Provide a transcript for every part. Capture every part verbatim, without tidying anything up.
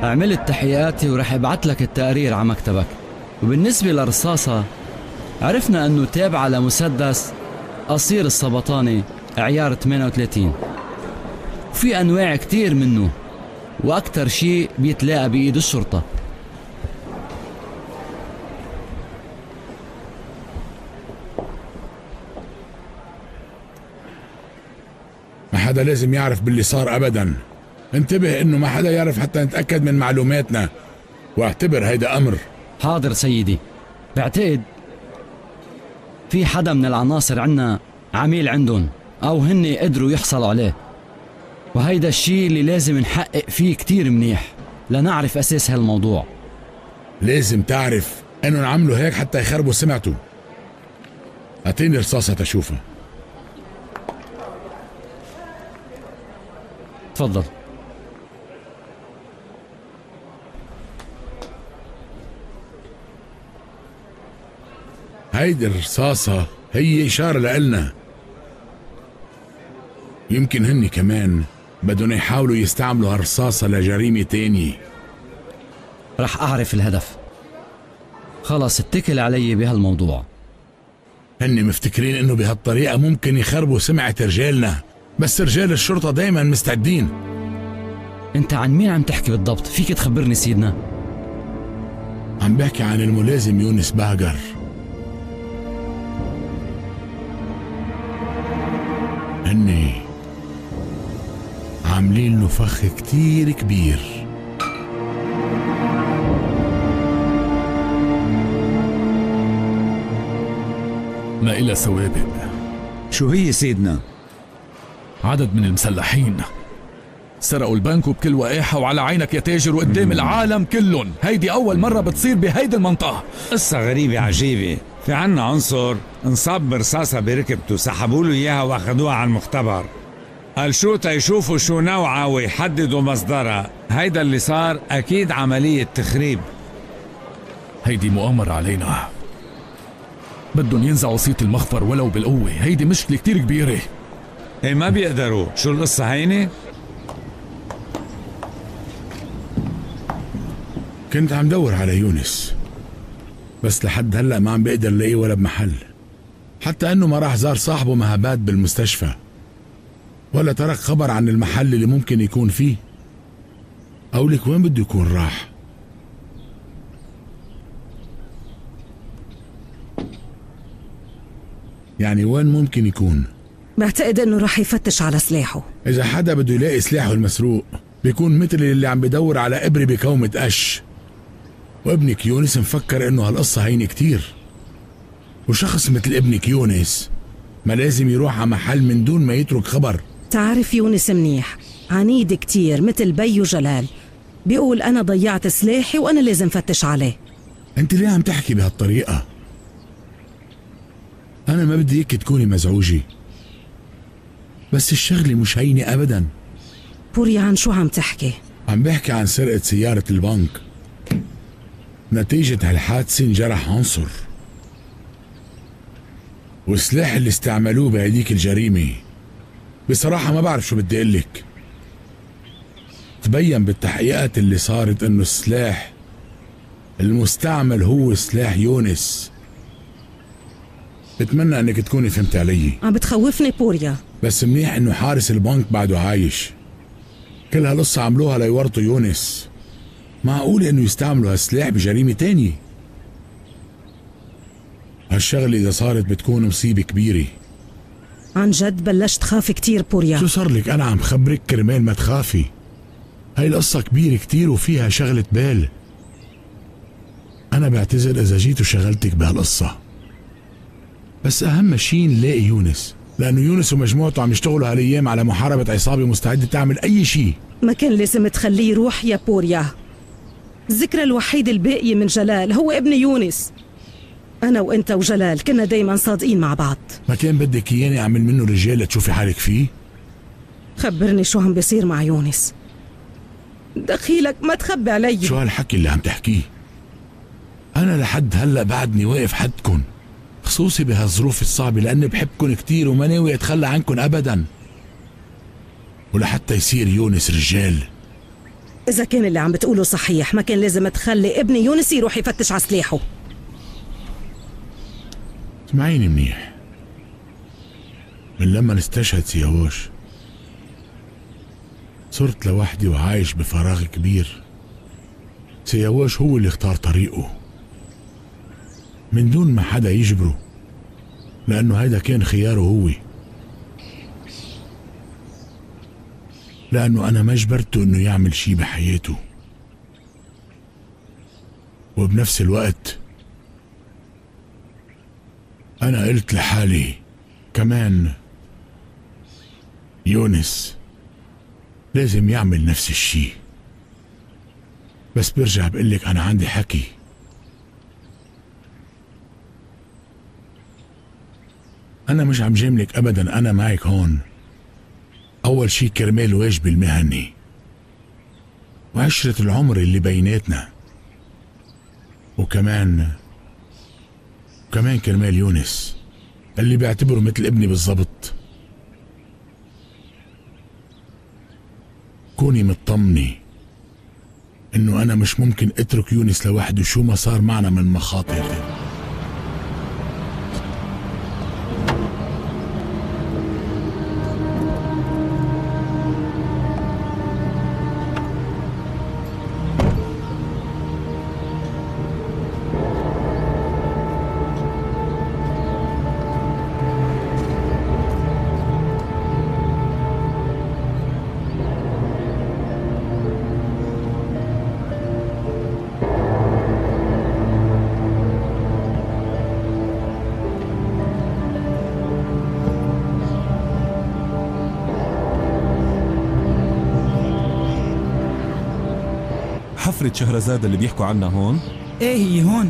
عملت تحقيقاتي ورح ابعت لك التقرير على مكتبك. وبالنسبة للرصاصة، عرفنا انه تابعة لمسدس قصير السبطاني عيار ثمانية وثلاثين، وفي انواع كتير منه، واكتر شيء بيتلاقى بايد الشرطة. ما حدا لازم يعرف باللي صار ابدا. انتبه انه ما حدا يعرف حتى نتأكد من معلوماتنا، واعتبر هيدا امر. حاضر سيدي. بعتقد في حدا من العناصر عنا عميل عندهم، او هن قدروا يحصلوا عليه، وهيدا الشيء اللي لازم نحقق فيه كتير منيح لنعرف اساس هالموضوع. لازم تعرف انه عملوا هيك حتى يخربوا سمعته. اعطيني رصاصة تشوفها. تفضل. هيدي الرصاصة هي إشارة لإلنا. يمكن هني كمان بدهم يحاولوا يستعملوا هالرصاصة لجريمة تانية. رح أعرف الهدف. خلص اتكل علي بهالموضوع. هني مفتكرين إنه بهالطريقة ممكن يخربوا سمعة رجالنا، بس رجال الشرطة دايما مستعدين. انت عن مين عم تحكي بالضبط؟ فيك تخبرني سيدنا؟ عم بحكي عن الملازم يونس باقر. هني عاملين له فخ كتير كبير. ما إلى سوابق. شو هي سيدنا؟ عدد من المسلحين سرقوا البنك وبكل وقاحة وعلى عينك يا تاجر وقدام العالم كلهم. هيدي أول مرة بتصير بهيدي المنطقة. قصة غريبة عجيبة. في عنا عنصر انصاب برصاصة بركبته، سحبوا له إياها وأخذوها على المختبر. قال شو تيشوفوا شو نوعها ويحددوا مصدرها. هيدا اللي صار أكيد عملية تخريب. هيدي مؤامرة علينا. بدهم ينزعوا صيت المخفر ولو بالقوة. هيدي مشكلة كتير كبيرة. ايه ما بيقدروا. شو القصة هيني؟ كنت عم دور على يونس، بس لحد هلأ ما عم بقدر لاقيه ولا بمحل. حتى انه ما راح زار صاحبه مهابات بالمستشفى، ولا ترك خبر عن المحل اللي ممكن يكون فيه. قولك وين بده يكون راح؟ يعني وين ممكن يكون؟ بعتقد انه راح يفتش على سلاحه. اذا حدا بده يلاقي سلاحه المسروق بيكون مثل اللي عم بدور على ابرة بكومة قش. وابنك يونس مفكر انه هالقصة هينة كتير، وشخص مثل ابنك يونس ما لازم يروح على محل من دون ما يترك خبر. تعرف يونس منيح، عنيد كتير مثل بيو جلال. بيقول انا ضيعت سلاحي وانا لازم فتش عليه. انت ليه عم تحكي بهالطريقة؟ انا ما بدي اياك تكوني مزعوجة، بس الشغلة مش هينة ابدا. بوريا عن شو عم تحكي؟ عم بحكي عن سرقة سيارة البنك. نتيجة هالحادثة انجرح عنصر، والسلاح اللي استعملوه بهديك الجريمة بصراحة ما بعرف شو بدي اقلك. تبين بالتحقيقات اللي صارت انه السلاح المستعمل هو سلاح يونس. بتمنى انك تكوني فهمت علي. عم بتخوفني بوريا. بس منيح انه حارس البنك بعده عايش. كل هالقصة عملوها ليورطوا يونس. معقول انه يستعملوا هالسلاح بجريمة تانية؟ هالشغلة اذا صارت بتكون مصيبة كبيرة. عن جد بلشت خاف كتير بوريا. شو صار لك؟ انا عم خبرك كرمال ما تخافي. هاي القصة كبيرة كتير وفيها شغلة بال. انا بعتذر اذا جيت وشغلتك بهالقصة، بس اهم شي نلاقي يونس، لانه يونس ومجموعته عم يشتغلوا هالايام على محاربة عصابة مستعدة تعمل اي شي. ما كان لازم تخليه يروح يا بوريا. الذكرى الوحيدة الباقية من جلال هو ابن يونس. أنا وأنت وجلال كنا دايما صادقين مع بعض. ما كان بدك إياني أعمل منه رجال لتشوفي حالك فيه؟ خبرني شو عم بيصير مع يونس. دخيلك ما تخبي علي. شو هالحكي اللي عم تحكيه؟ أنا لحد هلأ بعدني واقف حدكن، خصوصي بهالظروف الصعبة، لأني بحبكن كتير وما ناوي أتخلى عنكن أبدا. ولحتى يصير يونس رجال إذا كان اللي عم بتقوله صحيح ما كان لازم تخلي ابني يونس يروح يفتش على سلاحه. اسمعيني منيح، من لما استشهد سياوش صرت لوحدي وعايش بفراغ كبير. سياوش هو اللي اختار طريقه من دون ما حدا يجبره، لأنه هيدا كان خياره هو، لأنه أنا ما جبرته إنه يعمل شي بحياته. وبنفس الوقت أنا قلت لحالي كمان يونس لازم يعمل نفس الشي. بس برجع بقلك أنا عندي حكي. أنا مش عم جاملك أبدا، أنا معك هون. أول شي كرمال واجبي المهني وعشرة العمر اللي بيناتنا، وكمان وكمان كرمال يونس اللي بعتبره مثل ابني بالضبط. كوني مطمني إنه أنا مش ممكن أترك يونس لوحده شو ما صار معنا من مخاطر. حفرة شهرزاد اللي بيحكوا عنها هون؟ ايه هي هون.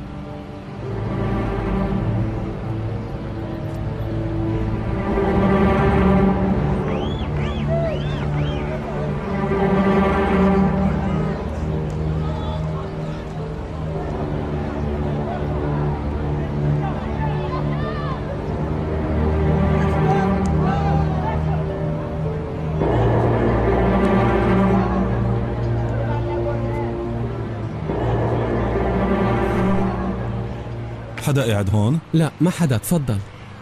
حدا قاعد هون؟ لا ما حدا، تفضل.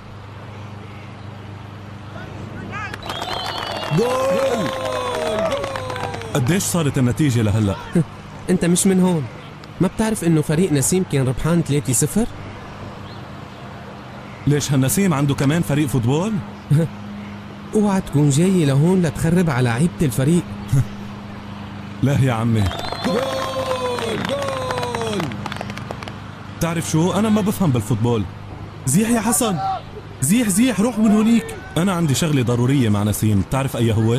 جول! قديش صارت النتيجة لهلا؟ انت مش من هون، ما بتعرف انه فريق نسيم كان ربحان ثلاثة صفر؟ ليش هالنسيم عنده كمان فريق فوتبول؟ اوعى تكون جاي لهون لتخرب على عيبة الفريق. لا يا عمي. جول! جول! بتعرف شو؟ أنا ما بفهم بالفوتبول. زيح يا حسن، زيح زيح روح من هونيك. أنا عندي شغلة ضرورية مع نسيم، بتعرف أي هو؟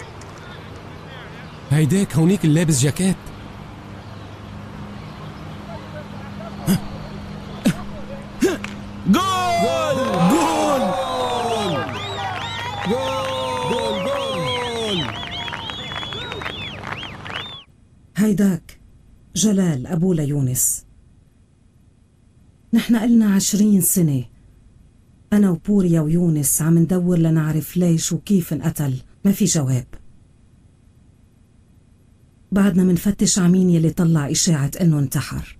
هيداك هونيك اللي لابس جاكيت. جول! جول! جول! جول! هيداك جلال أبو ليونس. نحن قلنا عشرين سنة أنا وبوريا ويونس عم ندور لنعرف ليش وكيف انقتل، ما في جواب. بعدنا منفتش عمين يلي طلع إشاعة إنه انتحر.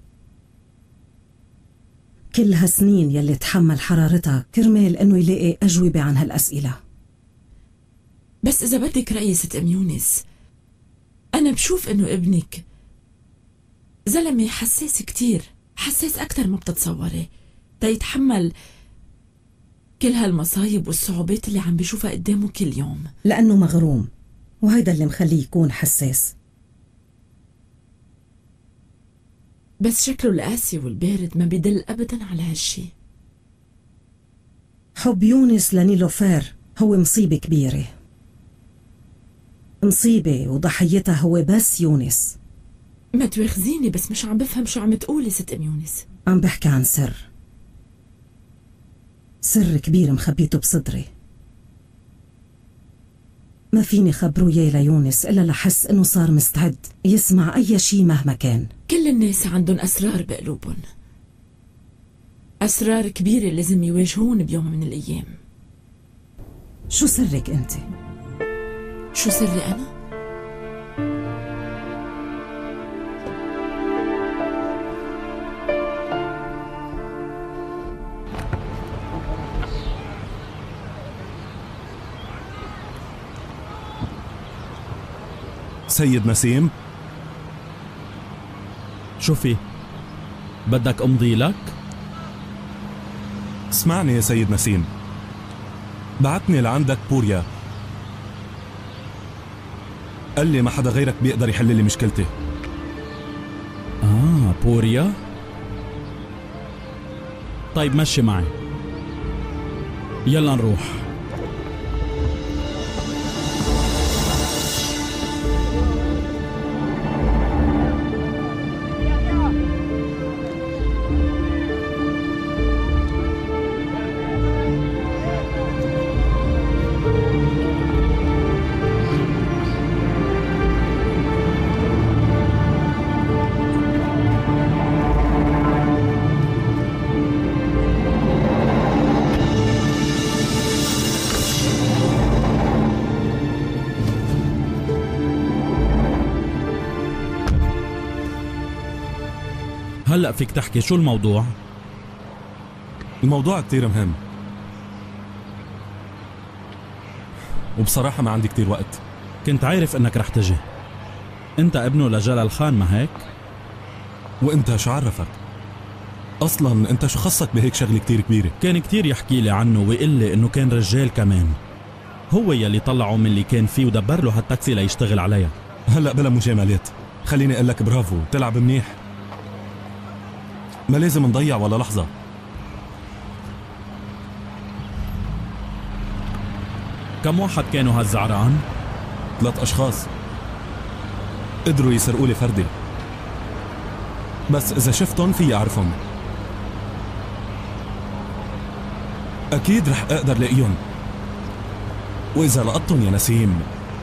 كل هالسنين يلي تحمل حرارتها كرمال إنه يلاقي أجوبة عن هالأسئلة. بس إذا بدك رأيي ست أم يونس، أنا بشوف إنه ابنك زلمة حساس كتير، حساس أكتر ما بتتصوري، دا يتحمل كل هالمصايب والصعوبات اللي عم بيشوفها قدامه كل يوم. لأنه مغروم، وهيدا اللي مخليه يكون حساس. بس شكله القاسي والبارد ما بيدل أبدا على هالشي. حب يونس لنيلوفير هو مصيبة كبيرة، مصيبة وضحيتها هو بس يونس. ما تواخذيني بس مش عم بفهم شو عم تقولي ست أم يونس. عم بحكي عن سر، سر كبير مخبيته بصدري. ما فيني خبره اياه ليونس إلا لحس إنه صار مستعد يسمع أي شي مهما كان. كل الناس عندهم أسرار بقلوبهم، أسرار كبيرة لازم يواجهون بيوم من الأيام. شو سرك أنت؟ شو سري أنا؟ سيد نسيم؟ شوفي، بدك امضي لك؟ اسمعني يا سيد نسيم، بعتني لعندك بوريا، قال لي ما حدا غيرك بيقدر يحل لي مشكلتي. آه بوريا؟ طيب مشي معي، يلا نروح. هلأ فيك تحكي شو الموضوع؟ الموضوع كتير مهم، وبصراحة ما عندي كتير وقت. كنت عارف انك رح تجي. انت ابنه لجلال خان ما هيك؟ وانت شو عرفك؟ اصلا انت شو خصك بهيك شغلة كتير كبيرة؟ كان كتير يحكي لي عنه ويقول لي انه كان رجال كمان، هو يلي طلعه من اللي كان فيه ودبر له هالتاكسي ليشتغل عليها. هلأ بلا مجاملات، خليني اقول لك برافو، تلعب منيح، ما لازم نضيع ولا لحظة. كم واحد كانوا هالزعران؟ ثلاث أشخاص قدروا يسرقوا لي فردي، بس إذا شفتهم في أعرفهم. أكيد رح أقدر لاقيهم، وإذا لقطتهم يا نسيم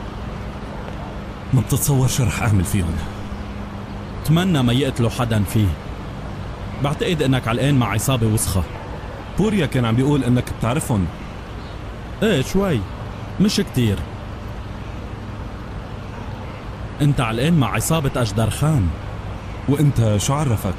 ما بتتصور شو رح أعمل فيهم. اتمنى ما يقتلوا حدا فيه. بعتقد انك علقان مع عصابة وسخة. بوريا كان عم بيقول انك بتعرفهم. ايه شوي، مش كتير. انت علقان مع عصابة أجدر خان. وانت شو عرفك؟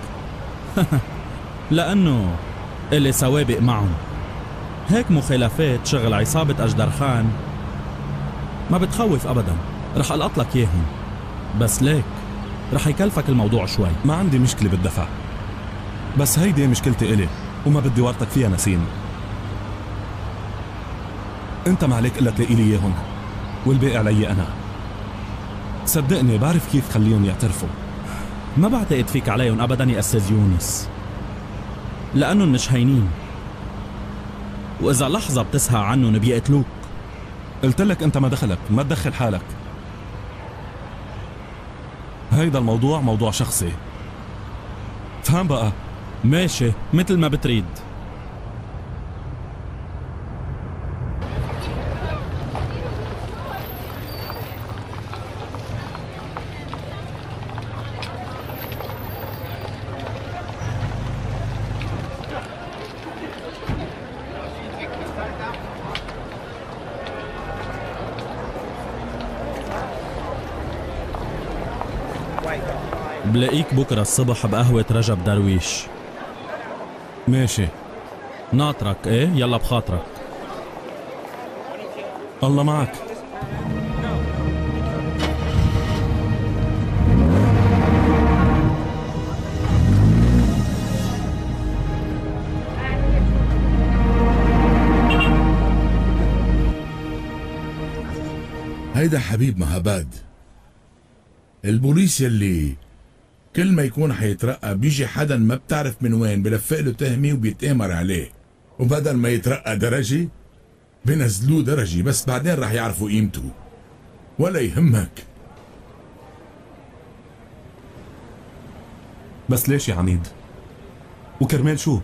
لأنه إلي سوابق معهم. هيك مخالفات شغل عصابة أجدر خان ما بتخوف أبدا. رح ألقط لك إياهم، بس ليك رح يكلفك الموضوع شوي. ما عندي مشكلة بالدفع، بس هيدي مشكلتي إلي وما بدي ورطك فيها نسيم. انت ما عليك الا تلاقي لي اياهم، والباقي علي انا. صدقني بعرف كيف خليهم يعترفوا. ما بعتقد فيك عليهم ابدا يا استاذ يونس، لانهم مش هينين، واذا لحظة بتسهى عنهم بيقتلوك. قلت لك انت ما دخلك، ما تدخل حالك. هيدا الموضوع موضوع شخصي، فهم بقى. ماشي مثل ما بتريد. بلاقيك بكرة الصبح بقهوة رجب درويش. ماشي. ناطرك ايه؟ يلا بخاطرك. الله معك. هيدا حبيب مهاباد، البوليس يلي كل ما يكون حيترقى بيجي حدا ما بتعرف من وين بلفق له تهمه وبيتآمر عليه، وبدل ما يترقى درجة بنزلوه درجة، بس بعدين رح يعرفوا قيمته. ولا يهمك. بس ليش يا عميد؟ وكرمال شو؟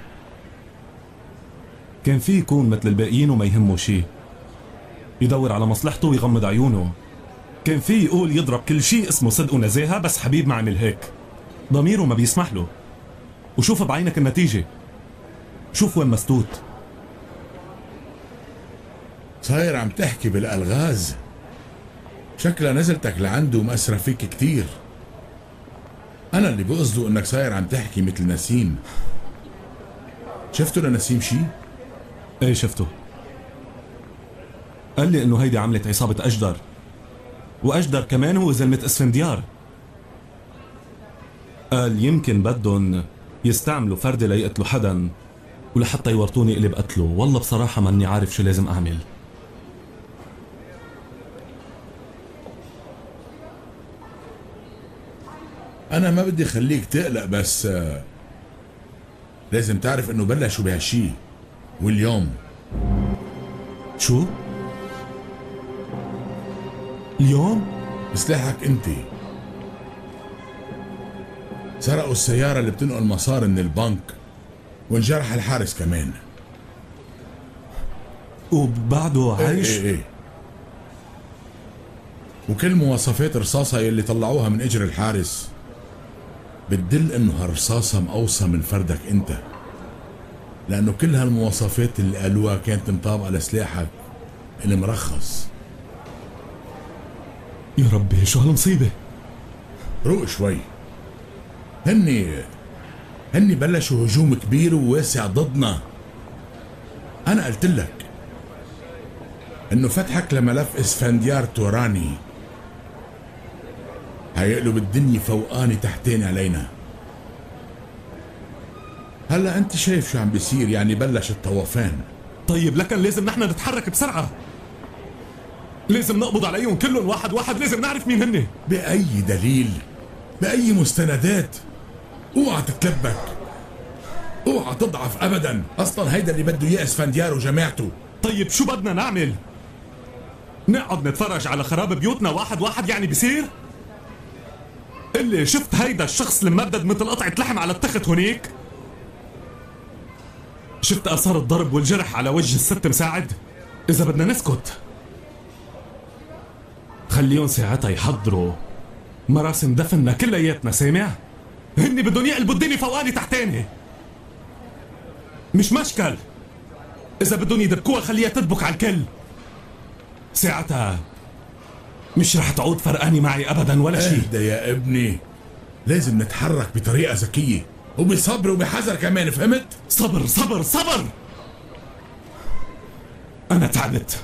كان في يكون مثل الباقيين وما يهمه شي، يدور على مصلحته ويغمض عيونه. كان في يقول يضرب كل شيء اسمه صدق ونزاهة، بس حبيب ما عمل هيك. ضميره ما بيسمح له. وشوف بعينك النتيجة، شوف وين مسدود. صاير عم تحكي بالألغاز، شكلها نزلتك لعنده ومأثرة فيك كتير. أنا اللي بقصده إنك صاير عم تحكي مثل نسيم. شفتوا لنسيم شي؟ ايه شفته، قال لي إنه هيدي عملت عصابة أجدر، وأجدر كمان هو زلمة اسفنديار. قال يمكن بدهم يستعملوا فردة ليقتلوا حدا ولحتى يورطوني إلي بقتله. والله بصراحة ماني عارف شو لازم أعمل. أنا ما بدي خليك تقلق، بس لازم تعرف إنه بلشوا بهالشي واليوم. شو؟ اليوم؟ بسلاحك أنت. سرقوا السيارة اللي بتنقل مصاري من البنك وانجرح الحارس كمان. وبعده عايش؟ ايه ايه ايه. وكل مواصفات رصاصة يلي طلعوها من اجر الحارس بتدل انه هالرصاصة مقوصة من فردك انت، لانه كل هالمواصفات اللي قالوها كانت مطابقة لسلاحك المرخص. يا ربي شو هالمصيبة؟ روق شوي. هني هني بلشوا هجوم كبير وواسع ضدنا. انا قلت لك انه فتحك لملف اسفنديار توراني هيقلب الدنيا فوقاني تحتاني علينا. هلا انت شايف شو عم بيصير، يعني بلش الطوفان. طيب لكن لازم نحن نتحرك بسرعة، لازم نقبض عليهم كلهم واحد واحد، لازم نعرف مين هن. بأي دليل؟ بأي مستندات؟ اوعى تتلبك، اوعى تضعف ابدا. اصلا هيدا اللي بده اياه اسفنديار وجماعته. طيب شو بدنا نعمل؟ نقعد نتفرج على خراب بيوتنا واحد واحد يعني بصير؟ اللي شفت هيدا الشخص الممدد مثل قطعة لحم على التخت هونيك؟ شفت اثار الضرب والجرح على وجه الست مساعد؟ اذا بدنا نسكت خليهم ساعتها يحضروا مراسم دفننا كلياتنا، سامع؟ هني بدهم يقلبوا الدنيا فوقاني تحتاني، مش مشكل. اذا بدهم يدبكوها خليها تدبك على الكل، ساعتها مش رح تعود فرقاني معي ابدا ولا شيء. اهدى يا ابني، لازم نتحرك بطريقة ذكية وبصبر وبحذر كمان، فهمت؟ صبر صبر صبر. انا تعبت.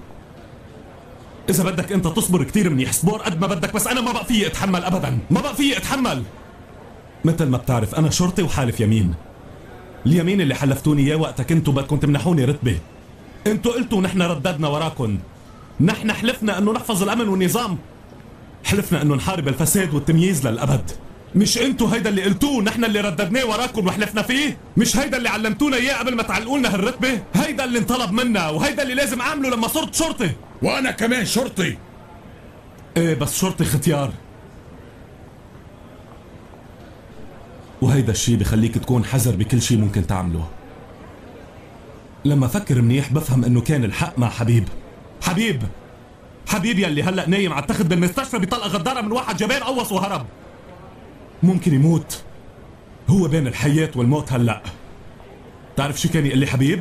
اذا بدك انت تصبر كتير منيح، صبر قد ما بدك، بس انا ما بقى فيي اتحمل ابدا، ما بقى فيي اتحمل. مثل ما بتعرف انا شرطي وحالف يمين. اليمين اللي حلفتوني اياه وقتها كنتوا بدكم تمنحوني رتبه، انتوا قلتوا نحن رددنا وراكم. نحن حلفنا انه نحفظ الامن والنظام، حلفنا انه نحارب الفساد والتمييز للابد. مش انتوا هيدا اللي قلتوه نحن اللي رددناه وراكم وحلفنا فيه؟ مش هيدا اللي علمتونا اياه قبل ما تعلقوا لنا هالرتبه؟ هيدا اللي انطلب منا وهيدا اللي لازم اعمله لما صرت شرطي. وانا كمان شرطي. ايه بس شرطي ختيار، وهيدا الشي بخليك تكون حذر بكل شي ممكن تعمله. لما فكر منيح بفهم انه كان الحق مع حبيب. حبيب حبيب يلي هلأ نايم على التخت بالمستشفى بطلقة غدارة من واحد جبان قوص وهرب. ممكن يموت، هو بين الحياة والموت هلأ. تعرف شو كان يقول لي حبيب؟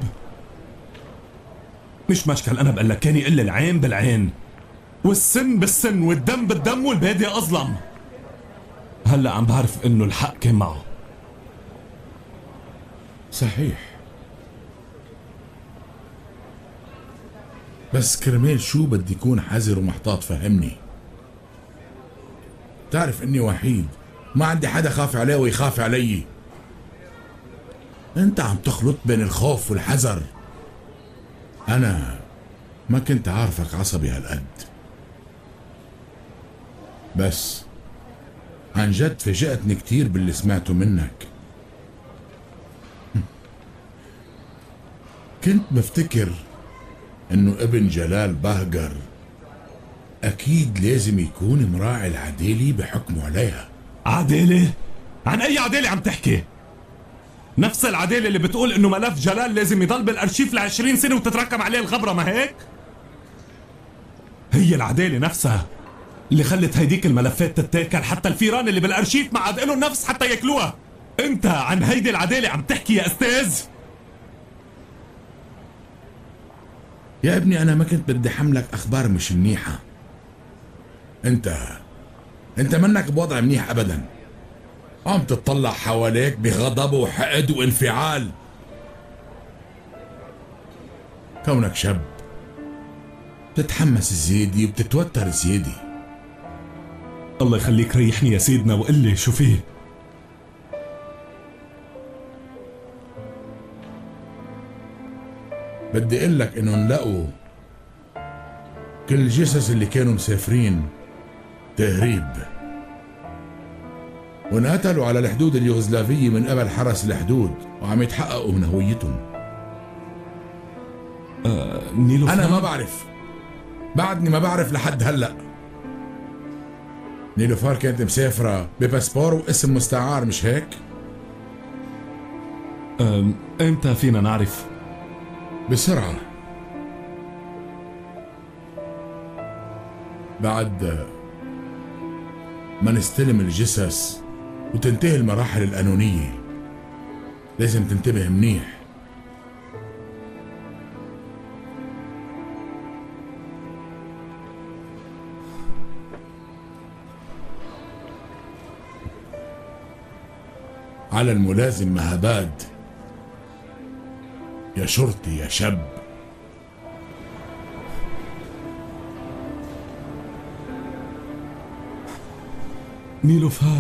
مش مشكل، أنا بقول لك كان يقول لي العين بالعين والسن بالسن والدم بالدم والبادي أظلم. هلأ عم بعرف إنه الحق كان معه. صحيح، بس كرمال شو بدي يكون حذر ومحتاط، فهمني. تعرف اني وحيد، ما عندي حدا خاف عليه ويخاف علي. انت عم تخلط بين الخوف والحذر. انا ما كنت عارفك عصبي هالقد، بس عن جد فاجأتني كتير باللي سمعته منك. كنت بفتكر انه ابن جلال بهجر اكيد لازم يكون مراعي العدالة بحكمه عليها. عدالة؟ عن اي عدالة عم تحكي؟ نفس العدالة اللي بتقول انه ملف جلال لازم يضل بالارشيف لعشرين سنة وتتراكم عليه الغبرة، ما هيك؟ هي العدالة نفسها اللي خلت هيديك الملفات تتاكل، حتى الفيران اللي بالارشيف ما عاد لهم نفس حتى ياكلوها. انت عن هيدي العدالة عم تحكي يا استاذ؟ يا ابني انا ما كنت بدي حملك اخبار مش منيحة. انت انت منك بوضع منيح ابدا، عم تطلع حواليك بغضب وحقد وانفعال. كونك شاب بتتحمس زيادة وبتتوتر زيادة، الله يخليك ريحني يا سيدنا وقل لي شو فيه. بدي اقول لك انه نلاقوا كل الجثث اللي كانوا مسافرين تهريب وانقتلوا على الحدود اليوغوسلافية من قبل حرس الحدود وعم يتحققوا من هويتهم. آه نيلوفار، أنا ما بعرف، بعدني ما بعرف لحد هلأ. نيلوفار كانت مسافرة بباسبور واسم مستعار مش هيك؟ آه امتى فينا نعرف؟ بسرعة، بعد ما نستلم الجثث وتنتهي المراحل القانونية. لازم تنتبه منيح. على الملازم مهباد يا شرطي يا شاب. نيلوفار،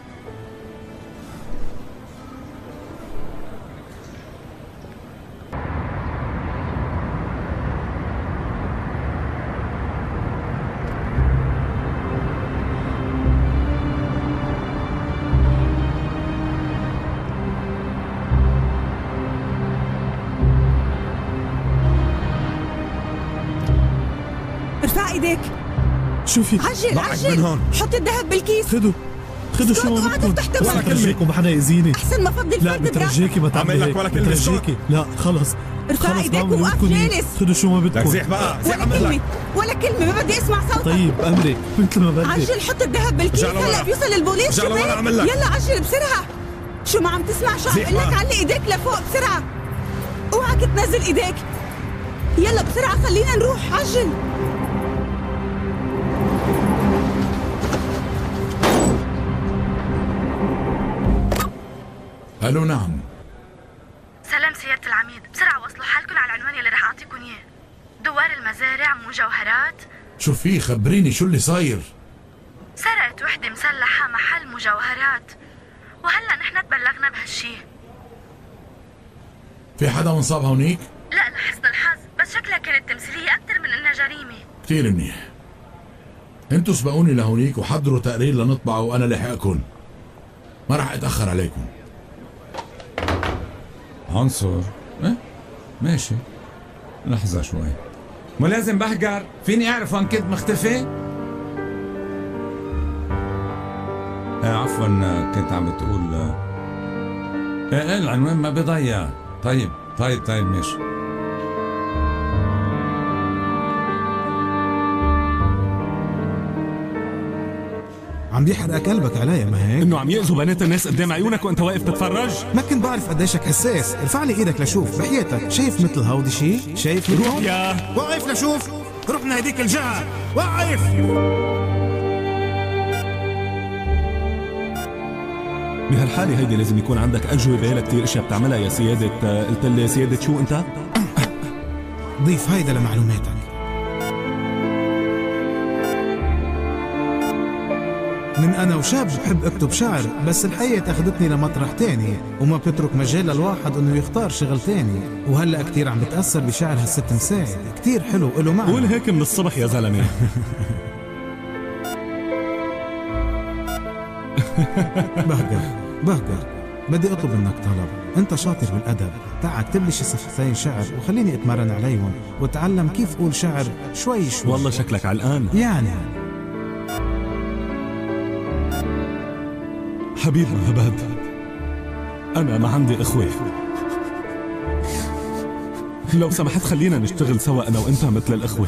ارفع ايديك. شوفي عجل عجل من هون. حط الذهب بالكيس. خدوا خدوا شو اوعى تفتح تبعك. بترجيكم ما حدا يأذيني. احسن ما فضي لا الفرد بترجيكي ما تعملي هيك. بترجيكي لا خلص. ارفع خلص ايديك بعمل ووقف بدكم. جالس. خدوا شو ما بدكم. زيح بقى زيح ولا عملك. كلمة ولا كلمة ما بدي اسمع صوتك. طيب امرك مثل ما بدك. عجل حط الذهب بالكيس هلا بيوصل البوليس. رجع لورا اعمل لك. يلا عجل بسرعة. شو ما عم تسمع شو عم اقول لك؟ علي ايديك لفوق بسرعة. اوعك تنزل ايديك. يلا بسرعة خلينا نروح. عجل. الو نعم. سلام سيادة العميد، بسرعة وصلوا حالكم على العنوان اللي رح اعطيكم اياه. دوار المزارع مجوهرات. شو في؟ خبريني شو اللي صاير. سرقت وحدة مسلحة محل مجوهرات وهلا نحن تبلغنا بهالشي. في حدا منصاب هونيك؟ لا لحسن الحظ، بس شكلها كانت تمثيلية أكثر من إنها جريمة. كتير منيح. انتوا سبقوني لهونيك وحضروا تقرير لنطبعه وانا لاحقكم. ما راح اتأخر عليكم. عنصر ايه ماشي. لحظة شوي. ملازم بهجر، فيني اعرف وين كنت مختفي؟ ايه عفوا كنت عم بتقول ايه ايه العنوان ما بضيع. طيب طيب طيب ماشي. عم بيحرق قلبك علي ما هيك؟ انه عم يأذوا بنات الناس قدام عيونك وانت واقف تتفرج؟ ما كنت بعرف قديشك حساس. ارفع لي ايدك لشوف بحياتك. شايف مثل هودي شيء؟ شايف مثل روح يا وقف لشوف. روح من هديك الجهة. وقف. بهالحالة هيدي لازم يكون عندك أجوبة لكتير اشياء بتعملها يا سيادة. قلت لي سيادة شو انت؟ ضيف هيدا لمعلوماتك. من أنا وشاب بحب أكتب شعر، بس الحياة أخذتني لمطرح تاني وما بتترك مجال للواحد إنه يختار شغل تاني. وهلأ كتير عم بتأثر بشعر هالست مساعد. كتير حلو إله معنى. قول هيك من الصبح يا زلمة. بهجر بهجر بدي أطلب منك طلب. أنت شاطر بالأدب، تعا اكتب لي شي صفحتين شعر وخليني أتمرن عليهم وأتعلم كيف أقول شعر شوي شوي. والله شكلك علقان يعني. حبيب مهباد، أنا ما عندي إخوة. لو سمحت خلينا نشتغل سوا أنا وأنت مثل الإخوة.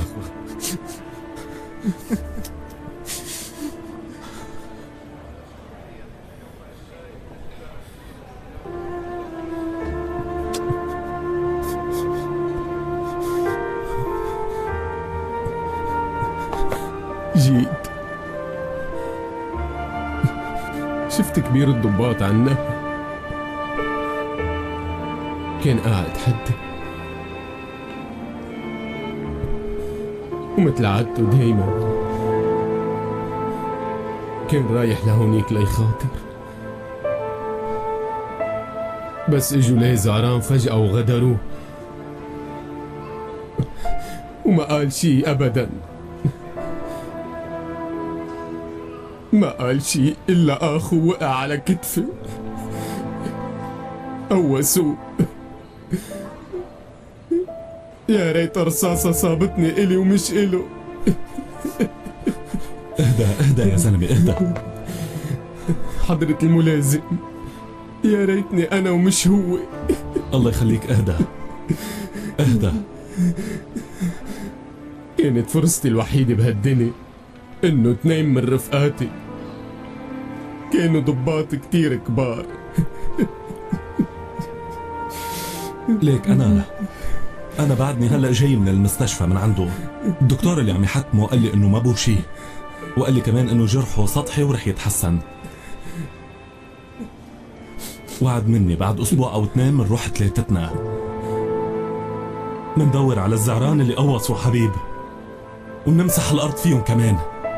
جيت شفت كبير الضباط عنا كان قاعد حدي ومثل عادته دايما كان رايح لهونيك ليخاطر، بس اجوا ليه زعران فجأة وغدروه وما قال شي أبدا. ما قال شي إلا آخو وقع على كتفه قوسوه. يا ريت رصاصة صابتني إلي ومش إله. اهدى اهدى يا زلمة اهدى. حضرة الملازم، يا ريتني أنا ومش هو. الله يخليك اهدى اهدى. كانت فرصتي الوحيدة بهالدنيا إنه اثنين من رفقاتي كانوا ضباط كتير كبار. ليك أنا أنا بعدني هلأ جاي من المستشفى من عنده. الدكتور اللي عم يحكمه قال لي إنه ما بو شي، وقال لي كمان إنه جرحه سطحي ورح يتحسن. وعد مني بعد أسبوع أو اثنين منروح ثلاثتنا مندور على الزعران اللي قوصوا حبيب ونمسح الأرض فيهم كمان.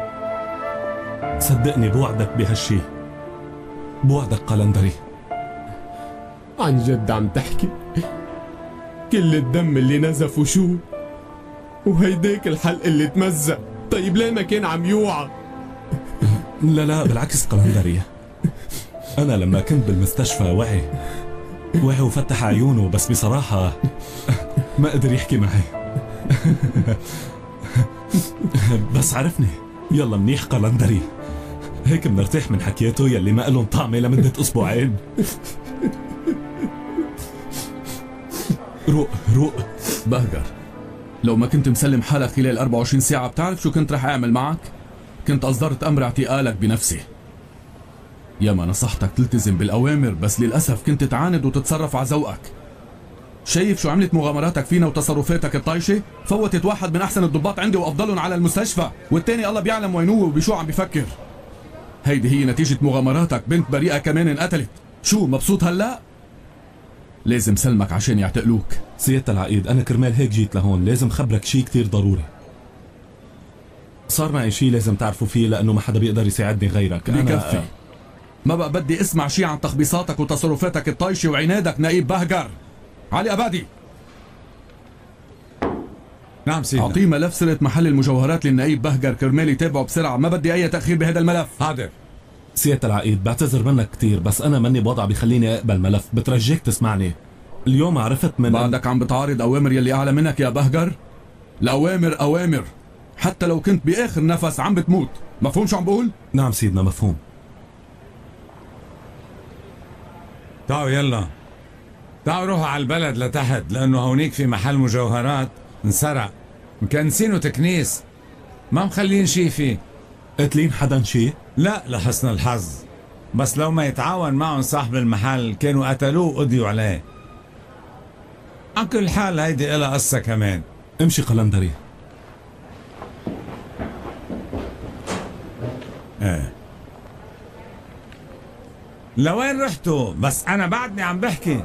صدقني بوعدك بهالشي، بوعدك قلندري. عن جد عم تحكي؟ كل الدم اللي نزف وشو، وهيديك الحلق اللي تمزق، طيب ليه ما كان عم يوعى؟ لا لا بالعكس قلندري، أنا لما كنت بالمستشفى وعي وعي وفتح عيونه، بس بصراحة ما قدر يحكي معي. بس عرفني. يلا منيح قلندري، هيك بنرتاح من حكياته يلي ما قلن طعمة لمدة أسبوعين. روق روق. بهجر، لو ما كنت مسلم حالك خلال أربعة وعشرين ساعة بتعرف شو كنت رح أعمل معك؟ كنت أصدرت أمر اعتقالك بنفسي. ياما نصحتك تلتزم بالأوامر، بس للأسف كنت تعاند وتتصرف على ذوقك. شايف شو عملت مغامراتك فينا وتصرفاتك الطايشة؟ فوتت واحد من أحسن الضباط عندي وأفضلهم على المستشفى، والتاني الله بيعلم وينه وبشو عم بيفكر. هيدي هي نتيجة مغامراتك، بنت بريئة كمان انقتلت. شو مبسوط هلأ؟ لازم سلمك عشان يعتقلوك. سيادة العقيد، أنا كرمال هيك جيت لهون، لازم خبرك شي كتير ضروري. صار معي شي لازم تعرفوا فيه، لأنه ما حدا بيقدر يساعدني غيرك. بكفي. ما بقى بدي اسمع شي عن تخبيصاتك وتصرفاتك الطايشة وعنادك نائب بهجر. علي أبادي. نعم سيدنا. أعطيه ملف سرقة محل المجوهرات للنائب بهجر كرمال يتابعه بسرعة، ما بدي أي تأخير بهذا الملف. حاضر. سيادة العقيد، بعتذر منك كتير، بس أنا ماني بوضع بيخليني أقبل ملف، بترجيك تسمعني. اليوم عرفت من بعدك عم بتعارض أوامر يلي أعلى منك يا بهجر؟ الأوامر أوامر، حتى لو كنت بآخر نفس عم بتموت. مفهوم شو عم بقول؟ نعم سيدنا مفهوم. تعالوا يلا، تعالوا روحوا على البلد لتحت، لأنه هونيك في محل مجوهرات انسرق، مكنسينه تكنيس، ما مخلين شي فيه. قتلين حدا شي؟ لا لحسن الحظ، بس لو ما يتعاون معهم صاحب المحل كانوا قتلوه وقضيوا عليه. على كل حال هيدي إلها قصة كمان. امشي قلندري. ايه لوين رحتوا؟ بس أنا بعدني عم بحكي.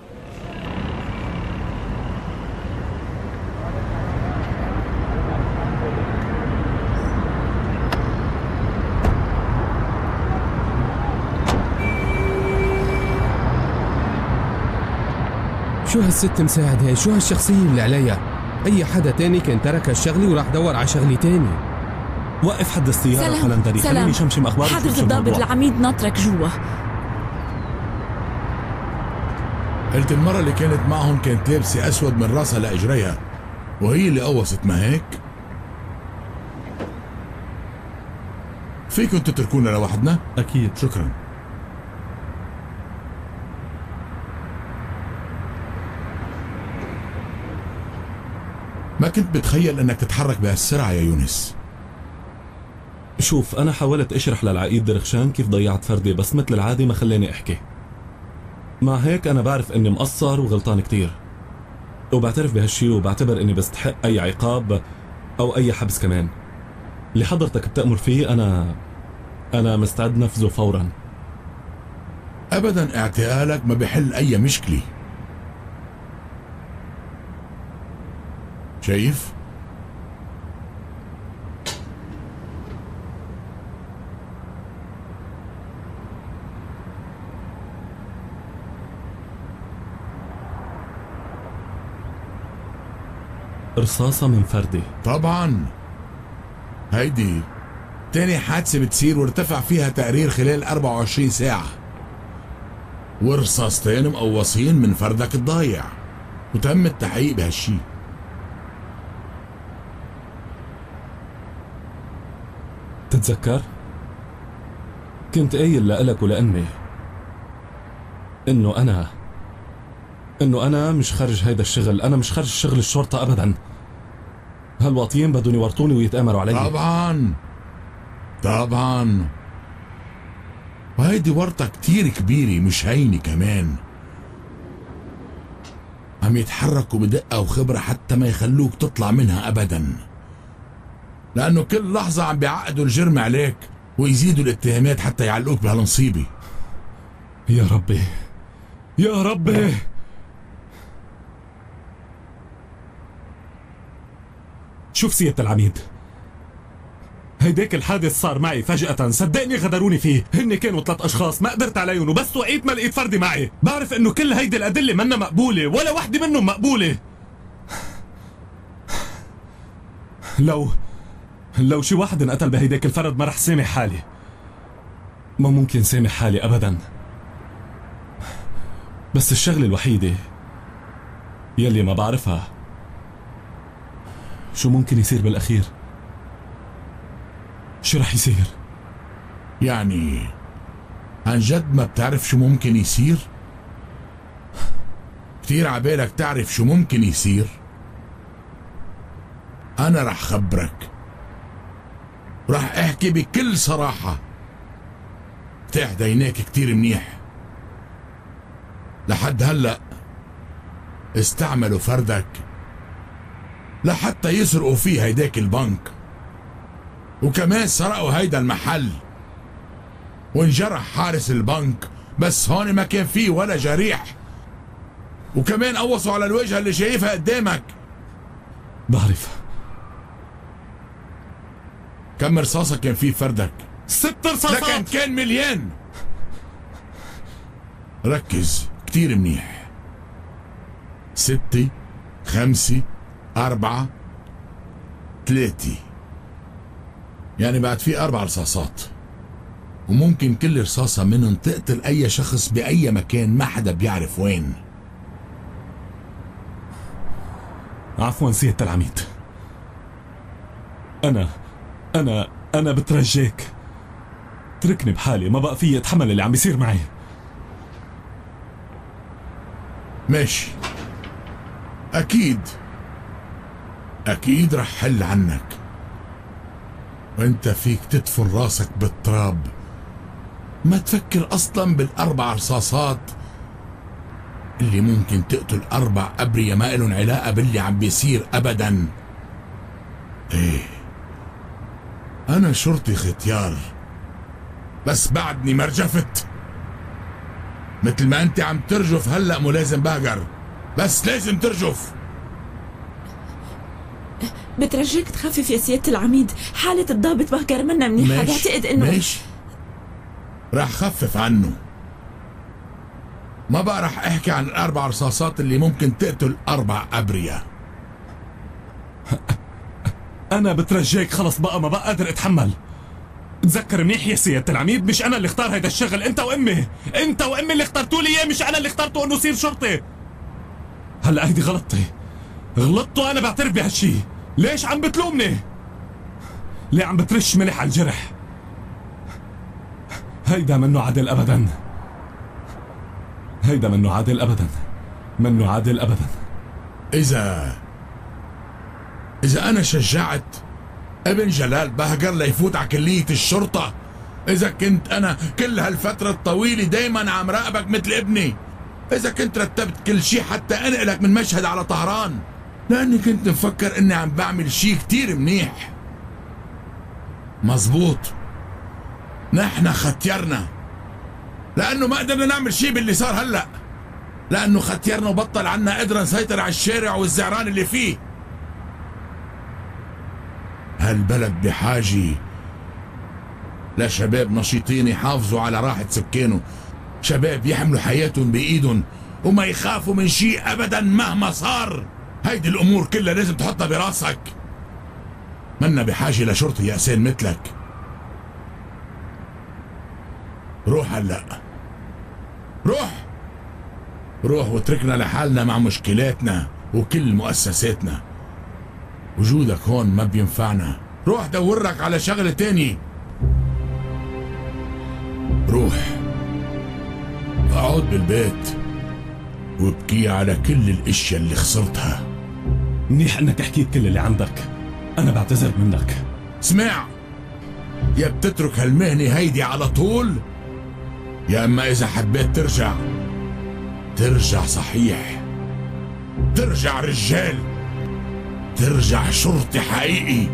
شو هالست مساعد هي؟ شو هالشخصية اللي عليها؟ أي حدا تاني كان ترك الشغلة وراح دور على شغلة تاني. وقف حد السيارة قلندري، خليني شمشم أخبار. حضرة الضابط العميد ناطرك جوا. قلت المرة اللي كانت معهم كانت لابسة أسود من راسها لإجريها، وهي اللي قوصت، ما هيك؟ فيكم تتركونا لوحدنا؟ أكيد. شكرا. ما كنت بتخيل انك تتحرك بهالسرعة يا يونس. شوف، أنا حاولت أشرح للعقيد درخشان كيف ضيعت فردي، بس مثل العادي ما خلاني أحكي. مع هيك أنا بعرف إني مقصر وغلطان كتير، وبعترف بهالشي، وبعتبر إني بستحق أي عقاب أو أي حبس كمان. اللي حضرتك بتأمر فيه أنا أنا مستعد نفذه فورا. أبدا اعتقالك ما بحل أي مشكلة. شايف؟ رصاصة من فردي. طبعا هيدي تاني حادثة بتصير وارتفع فيها تقرير خلال أربعة وعشرين ساعة، ورصاصتين مقوصين من فردك الضايع، وتم التحقيق بهالشي. تتذكر كنت قايل لإلك ولأمي إنه أنا إنه أنا مش خارج هيدا الشغل، أنا مش خارج شغل الشرطة أبدا. هالواطيين بدهم يورطوني ويتآمروا علي. طبعا طبعا وهيدي ورطة كتير كبيرة مش هينة كمان. عم يتحركوا بدقة وخبرة حتى ما يخلوك تطلع منها أبدا، لأنه كل لحظة عم بيعقدوا الجرم عليك ويزيدوا الاتهامات حتى يعلقوك بهالنصيبة. يا ربي يا ربي. شوف سيادة العميد، هيداك الحادث صار معي فجأة، صدقني غدروني فيه. هن كانوا ثلاث أشخاص ما قدرت عليهم، وبس وعيت ما لقيت فردي معي. بعرف إنه كل هيدي الأدلة منا مقبولة، ولا وحدة منهم مقبولة. لو لو شي واحد انقتل بهيداك الفرد ما رح سامح حالي، ما ممكن سامح حالي أبدا. بس الشغلة الوحيدة يلي ما بعرفها شو ممكن يصير بالأخير. شو رح يصير؟ يعني عن جد ما بتعرف شو ممكن يصير؟ كتير عبالك تعرف شو ممكن يصير؟ أنا رح خبرك، رح احكي بكل صراحة. افتح ديناك كتير منيح. لحد هلأ استعملوا فردك لحتى يسرقوا فيه هيداك البنك، وكمان سرقوا هيدا المحل، وانجرح حارس البنك بس هون ما كان فيه ولا جريح، وكمان قوصوا على الوجهة اللي شايفها قدامك. بعرف. كم رصاصة كان فيه فردك؟ ست رصاصات. لكن كان مليان. ركز كتير منيح. ستة، خمسة، أربعة، ثلاثة، يعني بعد في أربع رصاصات، وممكن كل رصاصة منهم تقتل أي شخص بأي مكان ما حدا بيعرف وين. عفوا سيادة العميد، أنا أنا أنا بترجاك اتركني بحالي، ما بقى فيي اتحمل اللي عم بيصير معي. ماشي، أكيد أكيد رح حل عنك، وانت فيك تدفن راسك بالتراب، ما تفكر أصلا بالأربع رصاصات اللي ممكن تقتل أربع أبرياء ما إلهم علاقة باللي عم بيصير أبدا. إيه، أنا شرطي ختيار، بس بعدني ما رجفت، مثل ما أنت عم ترجف هلأ ملازم باقر، بس لازم ترجف. بترجيك تخفف يا سيادة العميد، حالة الضابط باقر منا منيحة، بعتقد إنه ماشي، رح خفف عنه. ما بقى رح احكي عن الاربع رصاصات اللي ممكن تقتل اربع ابرياء. انا بترجاك خلص بقى، ما بقى قادر اتحمل. تذكر منيح يا سيادة العميد، مش انا اللي اختار هيدا الشغل، انت وامي، انت وامي اللي اخترتوا لي اياه، مش انا اللي اخترته انه يصير شرطي. هلا هيدي غلطتي، غلطت وانا بعترف بهالشي. ليش عم بتلومني؟ ليه عم بترش ملح على الجرح؟ هيدا منه عادل ابدا، هيدا منه عادل ابدا، منه عادل ابدا. اذا اذا انا شجعت ابن جلال بهجر ليفوت على كلية الشرطة، اذا كنت انا كل هالفترة الطويلة دايما عم راقبك مثل ابني، اذا كنت رتبت كل شي حتى انقلك من مشهد على طهران، لاني كنت مفكر اني عم بعمل شي كتير منيح. مزبوط، نحن ختيرنا لانه ما قدرنا نعمل شي باللي صار هلا، لانه ختيرنا وبطل عنا قدرة نسيطر على الشارع والزعران اللي فيه. هالبلد بحاجة لشباب نشيطين يحافظوا على راحة سكانه، شباب يحملوا حياتهم بإيدهم وما يخافوا من شيء أبدا مهما صار. هيدي الامور كلها لازم تحطها براسك. منا بحاجة لشرطي يأسين مثلك. روح هلأ، روح روح واتركنا لحالنا مع مشكلاتنا وكل مؤسساتنا. وجودك هون ما بينفعنا. روح دورك على شغلة تاني. روح اقعد بالبيت وابكي على كل الاشياء اللي خسرتها. منيح انك حكيت كل اللي عندك، انا بعتذر منك. اسمع، يا بتترك هالمهنة هيدي على طول، يا اما اذا حبيت ترجع ترجع صحيح، ترجع رجال، ترجع شرطي حقيقي.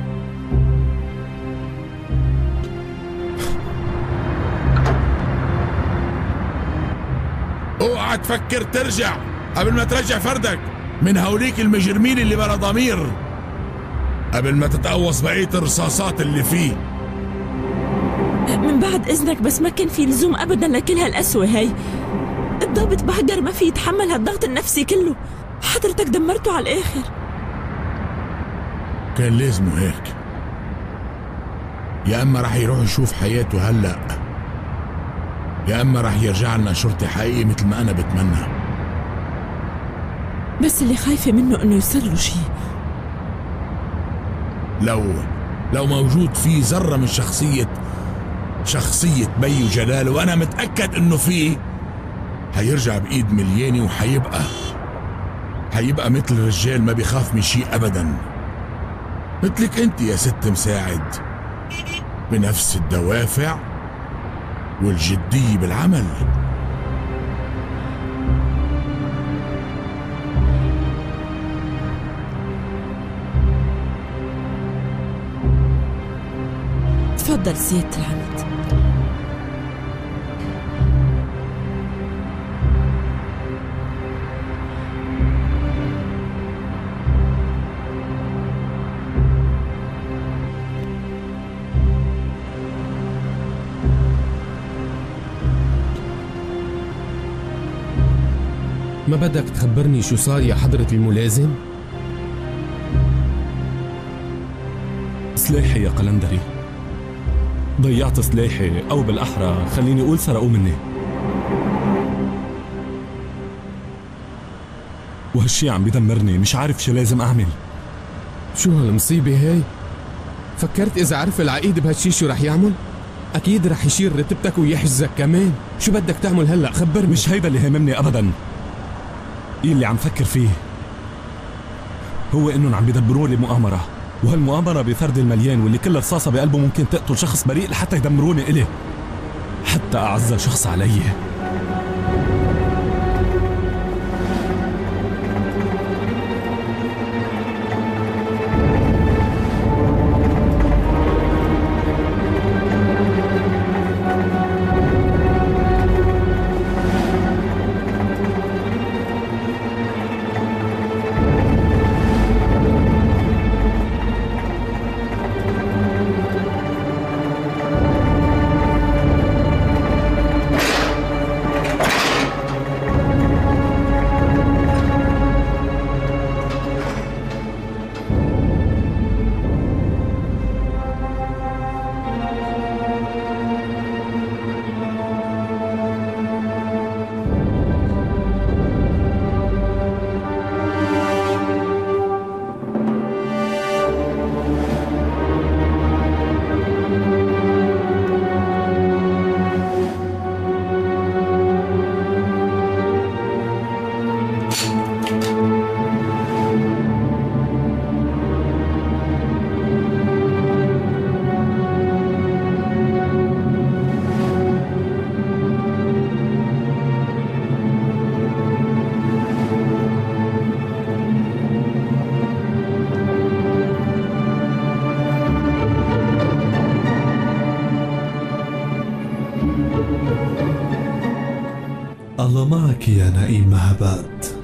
اوعى تفكر ترجع قبل ما ترجع فردك من هوليك المجرمين اللي بلا ضمير، قبل ما تتقوص بقية الرصاصات اللي فيه. من بعد إذنك، بس ما كان في لزوم أبدا لكل هالقسوة هاي. الضابط بحجر ما في يتحمل هالضغط النفسي كله، حضرتك دمرته على الآخر. كان لازمه هيك، يا أما رح يروح يشوف حياته هلأ، يا أما رح يرجع لنا شرطي حقيقي مثل ما أنا بتمنى. بس اللي خايفة منه إنه يصير له شيء. لو لو موجود فيه ذرة من شخصية شخصية بي وجلال، وأنا متأكد إنه فيه، هيرجع بإيد ملياني وحيبقى حيبقى مثل رجال ما بيخاف من شيء أبدا، مثلك أنت يا ست مساعد، بنفس الدوافع والجدية بالعمل. تفضل سيادة العميد. ما بدك تخبرني شو صار يا حضرة الملازم؟ سلاحي يا قلندري، ضيعت سلاحي، أو بالأحرى خليني أقول سرقوه مني، وهالشي عم بدمرني، مش عارف شو لازم أعمل. شو هالمصيبة هاي؟ فكرت إذا عرف العقيد بهالشي شو رح يعمل؟ أكيد رح يشيل رتبتك ويحجزك كمان. شو بدك تعمل هلأ؟ خبرني. مش هيدا اللي هاممني أبدا. اللي عم فكر فيه هو إنهم عم بيدبروا لي مؤامرة، وهالمؤامرة بفرد المليان واللي كل رصاصة بقلبه ممكن تقتل شخص بريء لحتى يدمروني إلي، حتى أعز شخص علي. الله معك يا نائم مهبات.